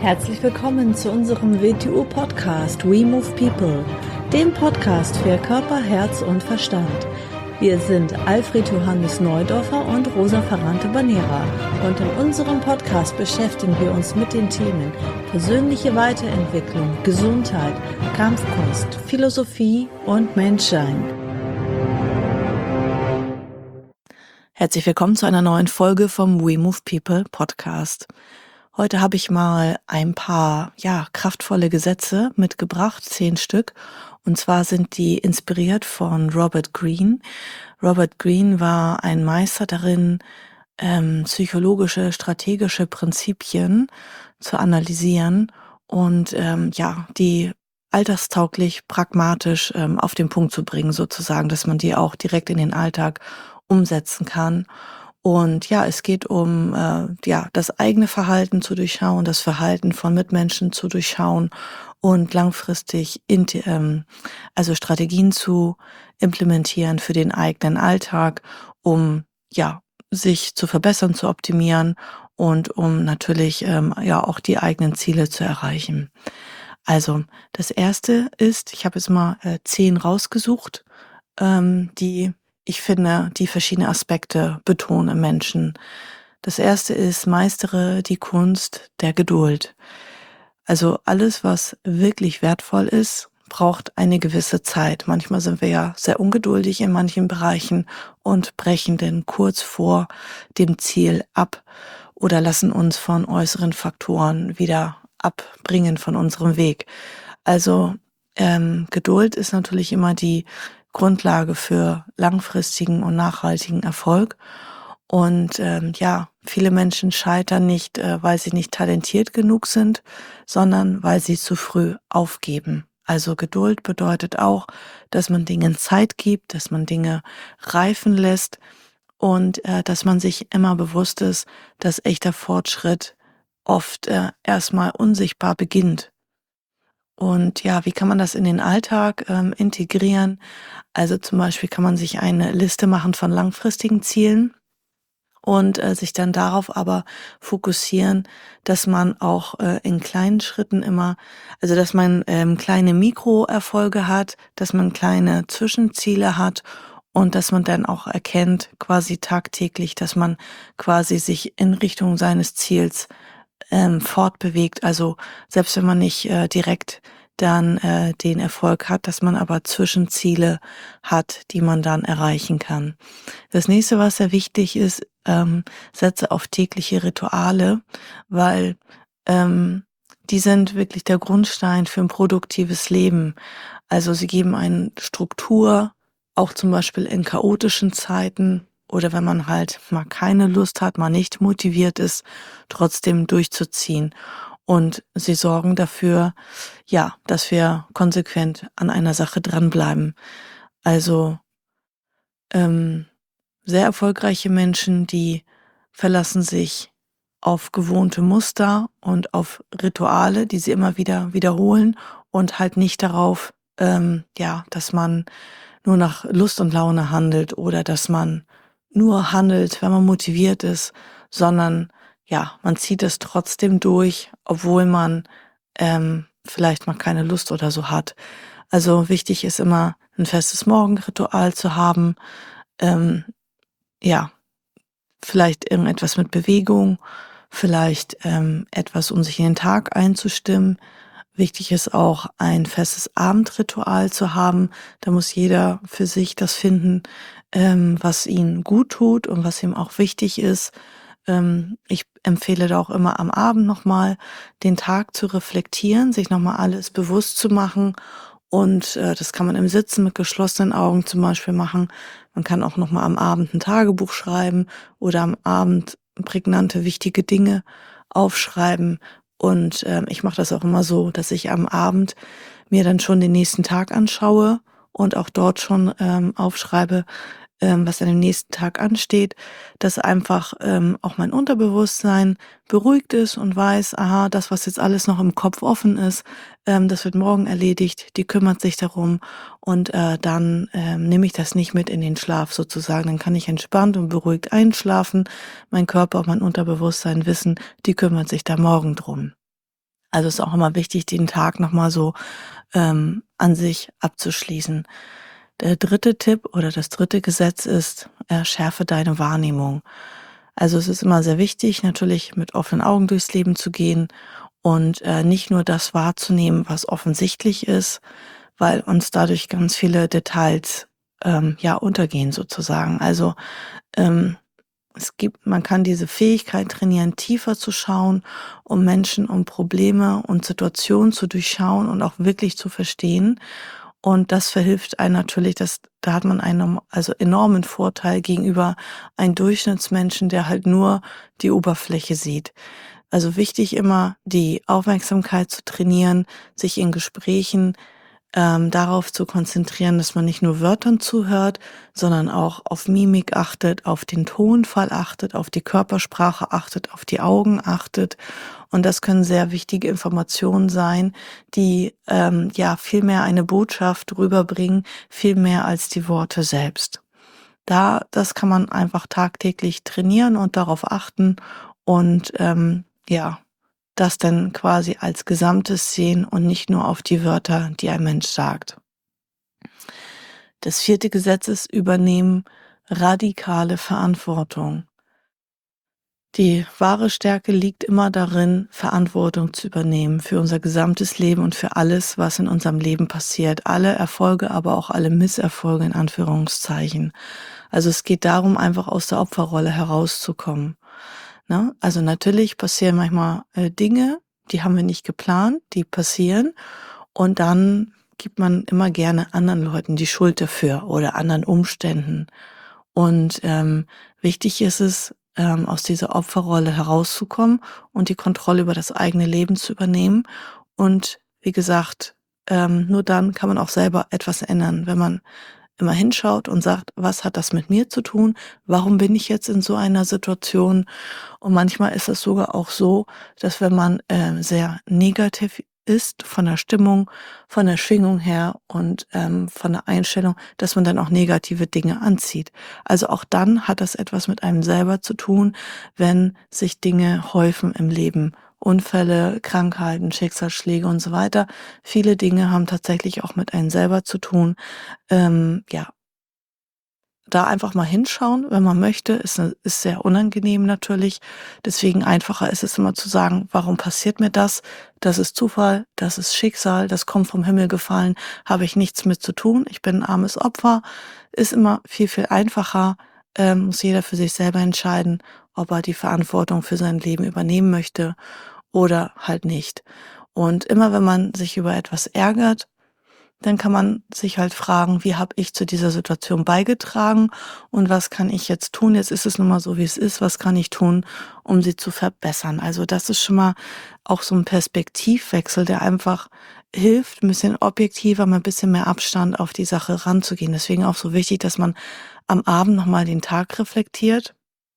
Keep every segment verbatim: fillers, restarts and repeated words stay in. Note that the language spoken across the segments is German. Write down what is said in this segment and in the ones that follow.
Herzlich willkommen zu unserem W T U-Podcast We Move People, dem Podcast für Körper, Herz und Verstand. Wir sind Alfred Johannes Neudorfer und Rosa Ferrante-Banera und in unserem Podcast beschäftigen wir uns mit den Themen persönliche Weiterentwicklung, Gesundheit, Kampfkunst, Philosophie und Menschsein. Herzlich willkommen zu einer neuen Folge vom We Move People Podcast. Heute habe ich mal ein paar, ja, kraftvolle Gesetze mitgebracht, zehn Stück. Und zwar sind die inspiriert von Robert Greene. Robert Greene war ein Meister darin, ähm, psychologische, strategische Prinzipien zu analysieren und ähm, ja, die alltagstauglich, pragmatisch ähm, auf den Punkt zu bringen, sozusagen, dass man die auch direkt in den Alltag umsetzen kann. Und ja, es geht um äh, ja das eigene Verhalten zu durchschauen, das Verhalten von Mitmenschen zu durchschauen und langfristig in, ähm, also Strategien zu implementieren für den eigenen Alltag, um ja sich zu verbessern, zu optimieren und um natürlich ähm, ja auch die eigenen Ziele zu erreichen. Also das erste ist, ich habe jetzt mal äh, zehn rausgesucht, ähm, die ich finde, die verschiedene Aspekte betonen im Menschen. Das erste ist, meistere die Kunst der Geduld. Also alles, was wirklich wertvoll ist, braucht eine gewisse Zeit. Manchmal sind wir ja sehr ungeduldig in manchen Bereichen und brechen dann kurz vor dem Ziel ab oder lassen uns von äußeren Faktoren wieder abbringen von unserem Weg. Also ähm, Geduld ist natürlich immer die Grundlage für langfristigen und nachhaltigen Erfolg. Und ähm, ja, viele Menschen scheitern nicht, äh, weil sie nicht talentiert genug sind, sondern weil sie zu früh aufgeben. Also Geduld bedeutet auch, dass man Dingen Zeit gibt, dass man Dinge reifen lässt und äh, dass man sich immer bewusst ist, dass echter Fortschritt oft äh, erstmal unsichtbar beginnt. Und ja, wie kann man das in den Alltag ähm, integrieren? Also zum Beispiel kann man sich eine Liste machen von langfristigen Zielen und äh, sich dann darauf aber fokussieren, dass man auch äh, in kleinen Schritten immer, also dass man ähm, kleine Mikroerfolge hat, dass man kleine Zwischenziele hat und dass man dann auch erkennt, quasi tagtäglich, dass man quasi sich in Richtung seines Ziels ähm, fortbewegt. Also selbst wenn man nicht äh, direkt dann äh, den Erfolg hat, dass man aber Zwischenziele hat, die man dann erreichen kann. Das nächste, was sehr wichtig ist, ähm, setze auf tägliche Rituale, weil ähm, die sind wirklich der Grundstein für ein produktives Leben. Also sie geben eine Struktur, auch zum Beispiel in chaotischen Zeiten oder wenn man halt mal keine Lust hat, mal nicht motiviert ist, trotzdem durchzuziehen. Und sie sorgen dafür, ja, dass wir konsequent an einer Sache dranbleiben. Also ähm, sehr erfolgreiche Menschen, die verlassen sich auf gewohnte Muster und auf Rituale, die sie immer wieder wiederholen und halt nicht darauf, ähm, ja, dass man nur nach Lust und Laune handelt oder dass man nur handelt, wenn man motiviert ist, sondern ja, man zieht es trotzdem durch, obwohl man ähm, vielleicht mal keine Lust oder so hat. Also wichtig ist immer, ein festes Morgenritual zu haben, ähm, ja, vielleicht irgendetwas mit Bewegung, vielleicht ähm, etwas, um sich in den Tag einzustimmen. Wichtig ist auch, ein festes Abendritual zu haben. Da muss jeder für sich das finden, ähm, was ihm gut tut und was ihm auch wichtig ist. Ähm, ich empfehle da auch immer am Abend nochmal den Tag zu reflektieren, sich nochmal alles bewusst zu machen. Und äh, das kann man im Sitzen mit geschlossenen Augen zum Beispiel machen. Man kann auch nochmal am Abend ein Tagebuch schreiben oder am Abend prägnante, wichtige Dinge aufschreiben. Und ähm, ich mache das auch immer so, dass ich am Abend mir dann schon den nächsten Tag anschaue und auch dort schon ähm, aufschreibe, ähm, was an dem nächsten Tag ansteht, dass einfach ähm, auch mein Unterbewusstsein beruhigt ist und weiß, aha, das, was jetzt alles noch im Kopf offen ist, ähm, das wird morgen erledigt, die kümmert sich darum und äh, dann ähm, nehme ich das nicht mit in den Schlaf sozusagen. Dann kann ich entspannt und beruhigt einschlafen, mein Körper und mein Unterbewusstsein wissen, die kümmert sich da morgen drum. Also ist auch immer wichtig, den Tag nochmal so ähm, an sich abzuschließen. Der dritte Tipp oder das dritte Gesetz ist, äh, schärfe deine Wahrnehmung. Also es ist immer sehr wichtig, natürlich mit offenen Augen durchs Leben zu gehen und äh, nicht nur das wahrzunehmen, was offensichtlich ist, weil uns dadurch ganz viele Details ähm, ja untergehen sozusagen. Also ähm, es gibt, man kann diese Fähigkeit trainieren, tiefer zu schauen, um Menschen, um Probleme und Situationen zu durchschauen und auch wirklich zu verstehen. Und das verhilft einem natürlich, dass da hat man einen also enormen Vorteil gegenüber einem Durchschnittsmenschen, der halt nur die Oberfläche sieht. Also wichtig immer, die Aufmerksamkeit zu trainieren, sich in Gesprächen ähm, darauf zu konzentrieren, dass man nicht nur Wörtern zuhört, sondern auch auf Mimik achtet, auf den Tonfall achtet, auf die Körpersprache achtet, auf die Augen achtet. Und das können sehr wichtige Informationen sein, die ähm, ja viel mehr eine Botschaft rüberbringen, viel mehr als die Worte selbst. Da, das kann man einfach tagtäglich trainieren und darauf achten und ähm, ja, das dann quasi als Gesamtes sehen und nicht nur auf die Wörter, die ein Mensch sagt. Das vierte Gesetz ist: Übernehmen radikale Verantwortung. Die wahre Stärke liegt immer darin, Verantwortung zu übernehmen für unser gesamtes Leben und für alles, was in unserem Leben passiert. Alle Erfolge, aber auch alle Misserfolge in Anführungszeichen. Also es geht darum, einfach aus der Opferrolle herauszukommen. Ne? Also natürlich passieren manchmal äh, Dinge, die haben wir nicht geplant, die passieren. Und dann gibt man immer gerne anderen Leuten die Schuld dafür oder anderen Umständen. Und ähm, wichtig ist es, ähm, aus dieser Opferrolle herauszukommen und die Kontrolle über das eigene Leben zu übernehmen. Und wie gesagt, ähm, nur dann kann man auch selber etwas ändern, wenn man immer hinschaut und sagt, was hat das mit mir zu tun? Warum bin ich jetzt in so einer Situation? Und manchmal ist es sogar auch so, dass wenn man äh, sehr negativ ist von der Stimmung, von der Schwingung her und ähm, von der Einstellung, dass man dann auch negative Dinge anzieht. Also auch dann hat das etwas mit einem selber zu tun, wenn sich Dinge häufen im Leben. Unfälle, Krankheiten, Schicksalsschläge und so weiter. Viele Dinge haben tatsächlich auch mit einem selber zu tun. Ähm, ja, da einfach mal hinschauen, wenn man möchte, ist, ne- ist sehr unangenehm natürlich. Deswegen einfacher ist es immer zu sagen, warum passiert mir das? Das ist Zufall, das ist Schicksal, das kommt vom Himmel gefallen, habe ich nichts mit zu tun. Ich bin ein armes Opfer. Ist immer viel, viel einfacher. Ähm, muss jeder für sich selber entscheiden, ob er die Verantwortung für sein Leben übernehmen möchte oder halt nicht. Und immer wenn man sich über etwas ärgert, dann kann man sich halt fragen, wie habe ich zu dieser Situation beigetragen und was kann ich jetzt tun? Jetzt ist es nun mal so, wie es ist. Was kann ich tun, um sie zu verbessern? Also das ist schon mal auch so ein Perspektivwechsel, der einfach hilft, ein bisschen objektiver, mal ein bisschen mehr Abstand auf die Sache ranzugehen. Deswegen auch so wichtig, dass man am Abend noch mal den Tag reflektiert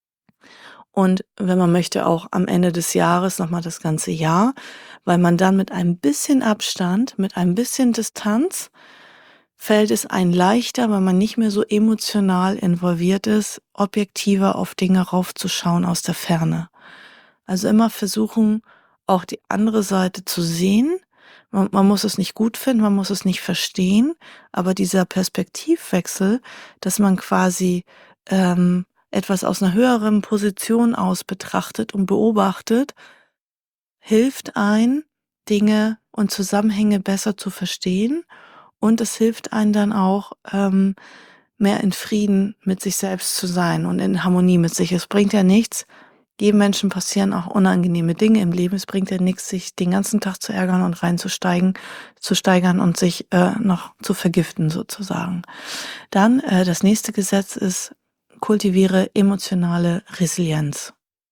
und wenn man möchte, auch am Ende des Jahres noch mal das ganze Jahr, weil man dann mit ein bisschen Abstand, mit ein bisschen Distanz fällt es einem leichter, weil man nicht mehr so emotional involviert ist, objektiver auf Dinge raufzuschauen aus der Ferne. Also immer versuchen, auch die andere Seite zu sehen. Man, man muss es nicht gut finden, man muss es nicht verstehen, aber dieser Perspektivwechsel, dass man quasi ähm, etwas aus einer höheren Position aus betrachtet und beobachtet, hilft ein, Dinge und Zusammenhänge besser zu verstehen und es hilft einem dann auch, ähm, mehr in Frieden mit sich selbst zu sein und in Harmonie mit sich. Es bringt ja nichts, jedem Menschen passieren auch unangenehme Dinge im Leben. Es bringt ja nichts, sich den ganzen Tag zu ärgern und reinzusteigen, zu steigern und sich äh, noch zu vergiften sozusagen. Dann äh, das nächste Gesetz ist: Kultiviere emotionale Resilienz.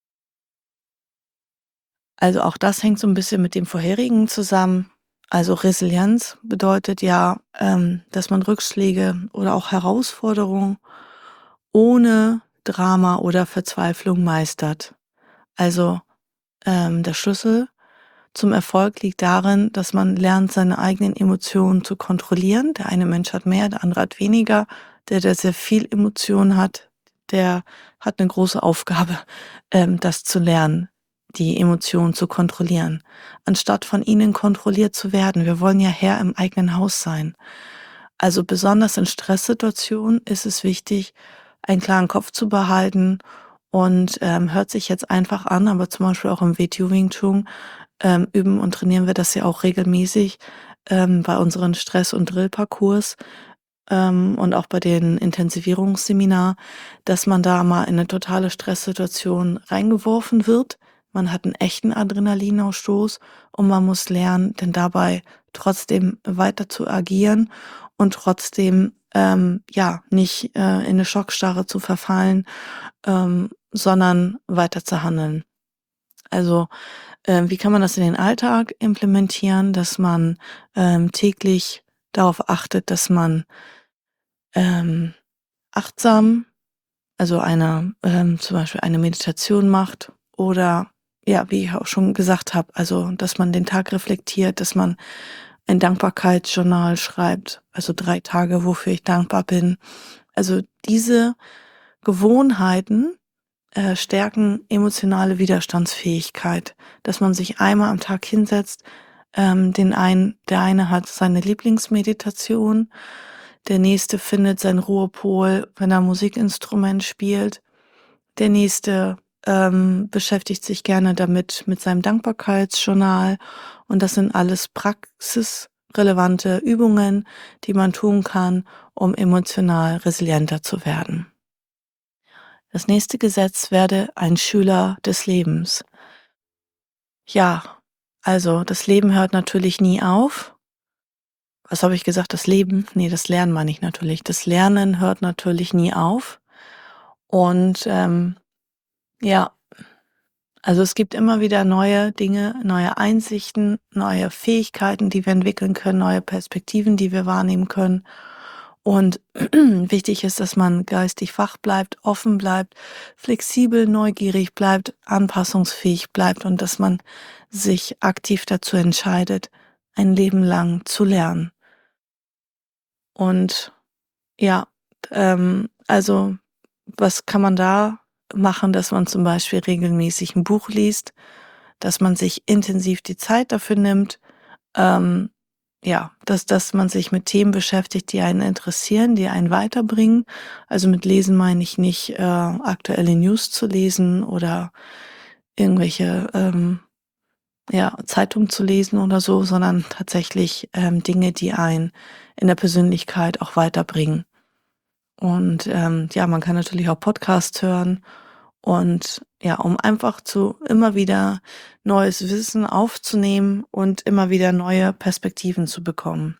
Also auch das hängt so ein bisschen mit dem vorherigen zusammen. Also Resilienz bedeutet ja, ähm, dass man Rückschläge oder auch Herausforderungen ohne Drama oder Verzweiflung meistert. Also, ähm, der Schlüssel zum Erfolg liegt darin, dass man lernt, seine eigenen Emotionen zu kontrollieren. Der eine Mensch hat mehr, der andere hat weniger. Der, der sehr viel Emotionen hat, der hat eine große Aufgabe, ähm, das zu lernen, die Emotionen zu kontrollieren, anstatt von ihnen kontrolliert zu werden. Wir wollen ja Herr im eigenen Haus sein. Also besonders in Stresssituationen ist es wichtig, einen klaren Kopf zu behalten und ähm, hört sich jetzt einfach an, aber zum Beispiel auch im W T U Wing Chun ähm, üben und trainieren wir das ja auch regelmäßig ähm, bei unseren Stress- und Drillparcours ähm, und auch bei den Intensivierungsseminar, dass man da mal in eine totale Stresssituation reingeworfen wird. Man hat einen echten Adrenalinausstoß und man muss lernen, denn dabei trotzdem weiter zu agieren und trotzdem, ähm, ja, nicht, äh, in eine Schockstarre zu verfallen, ähm, sondern weiter zu handeln. Also, ähm, wie kann man das in den Alltag implementieren, dass man, ähm, täglich darauf achtet, dass man ähm, achtsam, also eine ähm, zum Beispiel eine Meditation macht oder ja, wie ich auch schon gesagt habe, also dass man den Tag reflektiert, dass man ein Dankbarkeitsjournal schreibt, also drei Tage, wofür ich dankbar bin. Also diese Gewohnheiten äh, stärken emotionale Widerstandsfähigkeit, dass man sich einmal am Tag hinsetzt. Ähm, den einen, der eine hat seine Lieblingsmeditation, der nächste findet seinen Ruhepol, wenn er 'n Musikinstrument spielt. Der nächste ähm, beschäftigt sich gerne damit mit seinem Dankbarkeitsjournal. Und das sind alles praxisrelevante Übungen, die man tun kann, um emotional resilienter zu werden. Das nächste Gesetz: Werde ein Schüler des Lebens. Ja, also das Leben hört natürlich nie auf. Was habe ich gesagt? Das Leben? Ne, das Lernen meine ich natürlich. Das Lernen hört natürlich nie auf. Und, ähm, ja, also es gibt immer wieder neue Dinge, neue Einsichten, neue Fähigkeiten, die wir entwickeln können, neue Perspektiven, die wir wahrnehmen können. Und wichtig ist, dass man geistig wach bleibt, offen bleibt, flexibel, neugierig bleibt, anpassungsfähig bleibt und dass man sich aktiv dazu entscheidet, ein Leben lang zu lernen. Und ja, ähm, also was kann man da machen, dass man zum Beispiel regelmäßig ein Buch liest, dass man sich intensiv die Zeit dafür nimmt, ähm, ja, dass dass man sich mit Themen beschäftigt, die einen interessieren, die einen weiterbringen. Also, mit Lesen meine ich nicht, äh, aktuelle News zu lesen oder irgendwelche, ähm, ja, Zeitungen zu lesen oder so, sondern tatsächlich, ähm, Dinge, die einen in der Persönlichkeit auch weiterbringen. Und, ähm, ja, man kann natürlich auch Podcasts hören und ja, um einfach zu immer wieder neues Wissen aufzunehmen und immer wieder neue Perspektiven zu bekommen.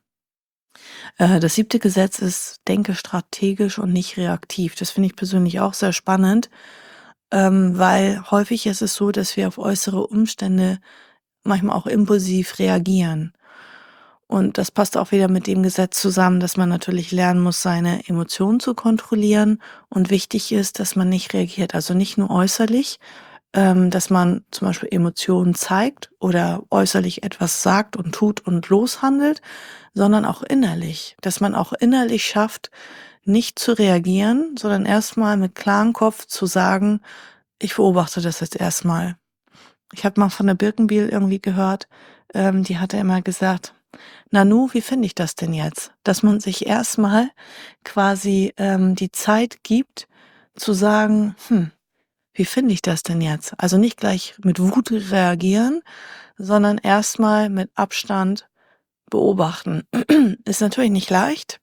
Äh, das siebte Gesetz ist: Denke strategisch und nicht reaktiv. Das finde ich persönlich auch sehr spannend, ähm, weil häufig ist es so, dass wir auf äußere Umstände manchmal auch impulsiv reagieren. Und das passt auch wieder mit dem Gesetz zusammen, dass man natürlich lernen muss, seine Emotionen zu kontrollieren. Und wichtig ist, dass man nicht reagiert, also nicht nur äußerlich, ähm, dass man zum Beispiel Emotionen zeigt oder äußerlich etwas sagt und tut und loshandelt, sondern auch innerlich, dass man auch innerlich schafft, nicht zu reagieren, sondern erstmal mit klarem Kopf zu sagen: „Ich beobachte das jetzt erstmal.“ Ich habe mal von der Birkenbiel irgendwie gehört, ähm, die hatte immer gesagt: „Nanu, wie finde ich das denn jetzt?“ Dass man sich erstmal quasi, ähm, die Zeit gibt zu sagen: „Hm, wie finde ich das denn jetzt?“ Also, nicht gleich mit Wut reagieren, sondern erstmal mit Abstand beobachten. Ist natürlich nicht leicht,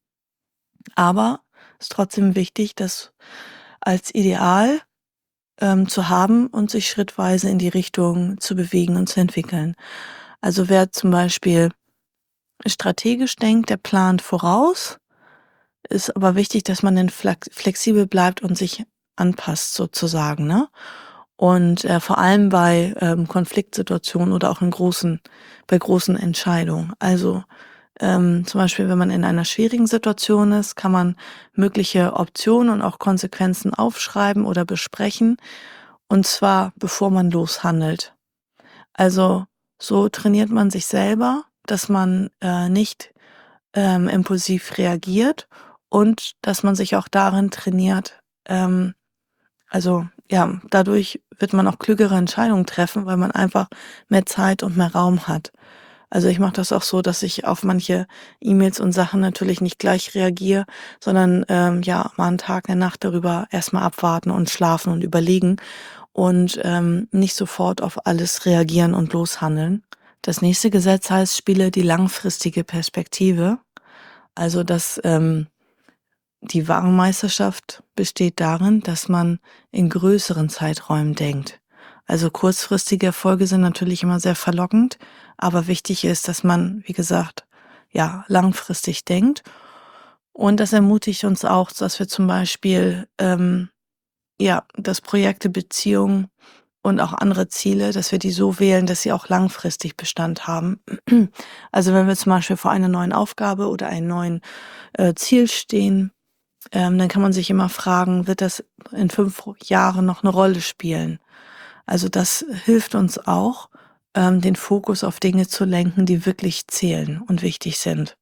aber ist trotzdem wichtig, das als Ideal, ähm, zu haben und sich schrittweise in die Richtung zu bewegen und zu entwickeln. Also, wer zum Beispiel strategisch denkt, der plant voraus, ist aber wichtig, dass man dann flex flexibel bleibt und sich anpasst sozusagen, ne? Und, äh, vor allem bei, ähm, Konfliktsituationen oder auch in großen bei großen Entscheidungen. Also, ähm, zum Beispiel, wenn man in einer schwierigen Situation ist, kann man mögliche Optionen und auch Konsequenzen aufschreiben oder besprechen, und zwar bevor man loshandelt. Also, so trainiert man sich selber, dass man, äh, nicht, ähm, impulsiv reagiert und dass man sich auch darin trainiert, ähm also ja, dadurch wird man auch klügere Entscheidungen treffen, weil man einfach mehr Zeit und mehr Raum hat. Also, ich mache das auch so, dass ich auf manche E-Mails und Sachen natürlich nicht gleich reagiere, sondern, ähm, ja, mal 'n Tag, 'ne Nacht darüber erst mal abwarten und schlafen und überlegen und, ähm, nicht sofort auf alles reagieren und loshandeln. Das nächste Gesetz heißt: Spiele die langfristige Perspektive. Also, dass, ähm die wahre Meisterschaft besteht darin, dass man in größeren Zeiträumen denkt. Also, kurzfristige Erfolge sind natürlich immer sehr verlockend, aber wichtig ist, dass man, wie gesagt, ja, langfristig denkt. Und das ermutigt uns auch, dass wir zum Beispiel, ähm, ja, dass Projekte, Beziehungen und auch andere Ziele, dass wir die so wählen, dass sie auch langfristig Bestand haben. Also, wenn wir zum Beispiel vor einer neuen Aufgabe oder einem neuen, äh, Ziel stehen, ähm, dann kann man sich immer fragen: „Wird das in fünf Jahren noch 'ne Rolle spielen?“ Also, das hilft uns auch, ähm, den Fokus auf Dinge zu lenken, die wirklich zählen und wichtig sind.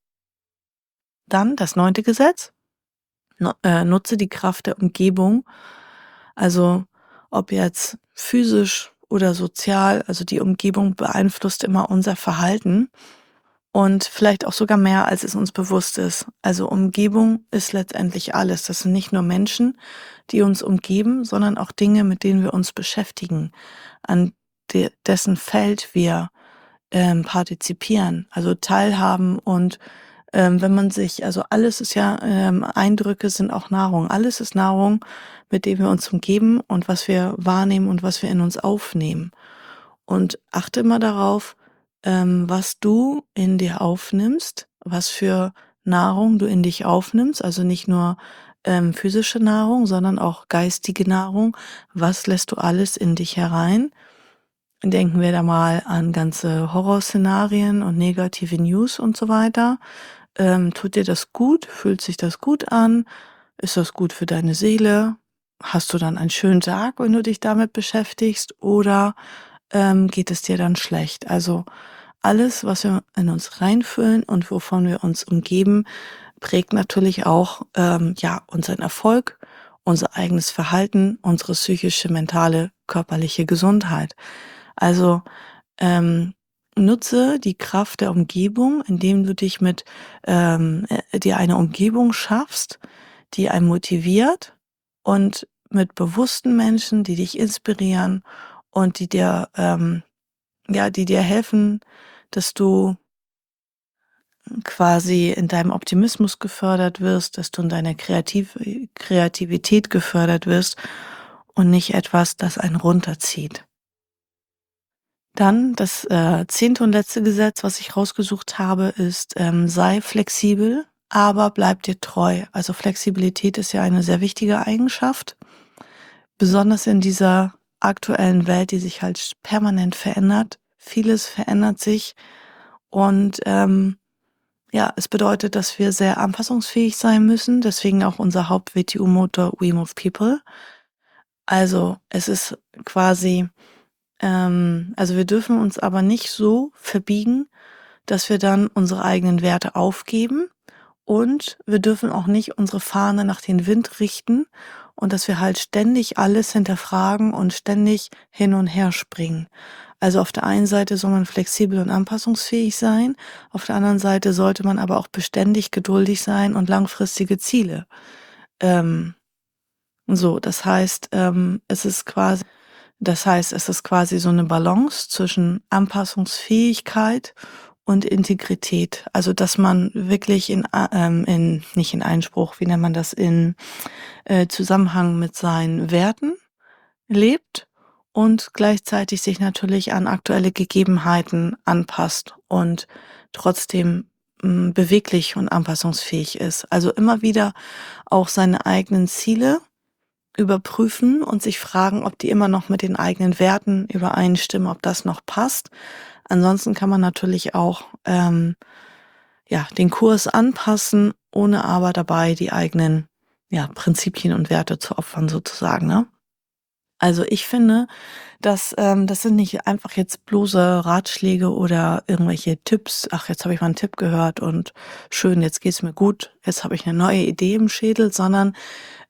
Dann das neunte Gesetz: Nu äh, nutze die Kraft der Umgebung. Also, ob jetzt physisch oder sozial, also die Umgebung beeinflusst immer unser Verhalten und vielleicht auch sogar mehr, als es uns bewusst ist. Also, Umgebung ist letztendlich alles. Das sind nicht nur Menschen, die uns umgeben, sondern auch Dinge, mit denen wir uns beschäftigen, an de dessen Feld wir, ähm, partizipieren, also teilhaben und, ähm, wenn man sich also alles ist ja ähm, Eindrücke sind auch Nahrung. Alles ist Nahrung, mit dem wir uns umgeben und was wir wahrnehmen und was wir in uns aufnehmen. Und achte immer darauf, ähm, was du in dir aufnimmst, was für Nahrung du in dich aufnimmst, also nicht nur, ähm, physische Nahrung, sondern auch geistige Nahrung. Was lässt du alles in dich herein? Denken wir da mal an ganze Horrorszenarien und negative News und so weiter. Ähm, tut dir das gut? Fühlt sich das gut an? Ist das gut für deine Seele? Hast du dann einen schönen Tag, wenn du dich damit beschäftigst oder, ähm, geht es dir dann schlecht? Also, alles, was wir in uns reinfüllen und wovon wir uns umgeben, prägt natürlich auch, ähm, ja, unseren Erfolg, unser eigenes Verhalten, unsere psychische, mentale, körperliche Gesundheit. Also, ähm, nutze die Kraft der Umgebung, indem du dich mit ähm, äh, dir eine Umgebung schaffst, die einen motiviert und mit bewussten Menschen, die dich inspirieren und die dir ähm, ja, die dir helfen, dass du quasi in deinem Optimismus gefördert wirst, dass du in deiner Kreativ Kreativität gefördert wirst und nicht etwas, das einen runterzieht. Dann das, äh, zehnte und letzte Gesetz, was ich rausgesucht habe, ist, ähm, sei flexibel, aber bleib dir treu. Also, Flexibilität ist ja eine sehr wichtige Eigenschaft, besonders in dieser aktuellen Welt, die sich halt permanent verändert. Vieles verändert sich und, ähm, ja, es bedeutet, dass wir sehr anpassungsfähig sein müssen, deswegen auch unser Haupt-W T U-Motto „We move people“. Also, es ist quasi ähm, also, wir dürfen uns aber nicht so verbiegen, dass wir dann unsere eigenen Werte aufgeben und wir dürfen auch nicht unsere Fahne nach den Wind richten und dass wir halt ständig alles hinterfragen und ständig hin und her springen. Also, auf der einen Seite soll man flexibel und anpassungsfähig sein, auf der anderen Seite sollte man aber auch beständig geduldig sein und langfristige Ziele. Ähm, so, das heißt, ähm, es ist quasi das heißt, es ist quasi so 'ne Balance zwischen Anpassungsfähigkeit und Integrität. Also, dass man wirklich in a ähm, in nicht in Einspruch, wie nennt man das, in, äh, Zusammenhang mit seinen Werten lebt und gleichzeitig sich natürlich an aktuelle Gegebenheiten anpasst und trotzdem, hm, beweglich und anpassungsfähig ist. Also, immer wieder auch seine eigenen Ziele überprüfen und sich fragen, ob die immer noch mit den eigenen Werten übereinstimmen, ob das noch passt. Ansonsten kann man natürlich auch, ähm, ja, den Kurs anpassen, ohne aber dabei die eigenen, ja, Prinzipien und Werte zu opfern sozusagen, ne? Also, ich finde, dass ähm, das sind nicht einfach jetzt bloße Ratschläge oder irgendwelche Tipps: „Ach, jetzt habe ich mal 'n Tipp gehört und schön, jetzt geht's mir gut. Jetzt habe ich 'ne neue Idee im Schädel“, sondern,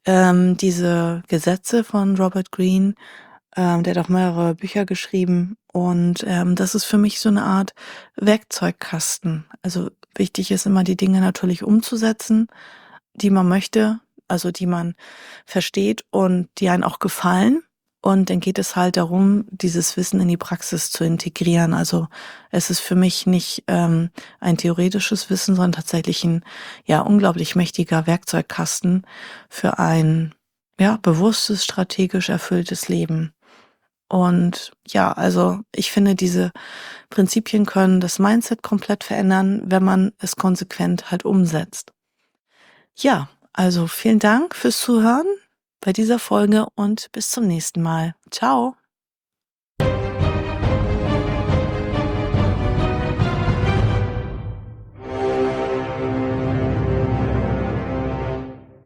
ähm, diese Gesetze von Robert Greene, ähm, der hat auch mehrere Bücher geschrieben und, ähm, das ist für mich so 'ne Art Werkzeugkasten. Also, wichtig ist immer, die Dinge natürlich umzusetzen, die man möchte, also die man versteht und die einen auch gefallen. Und dann geht es halt darum, dieses Wissen in die Praxis zu integrieren. Also, es ist für mich nicht, ähm, ein theoretisches Wissen, sondern tatsächlich 'n, ja, unglaublich mächtiger Werkzeugkasten für ein, ja, bewusstes, strategisch erfülltes Leben. Und ja, also, ich finde, diese Prinzipien können das Mindset komplett verändern, wenn man es konsequent halt umsetzt. Ja, also vielen Dank fürs Zuhören bei dieser Folge und bis zum nächsten Mal. Tschau.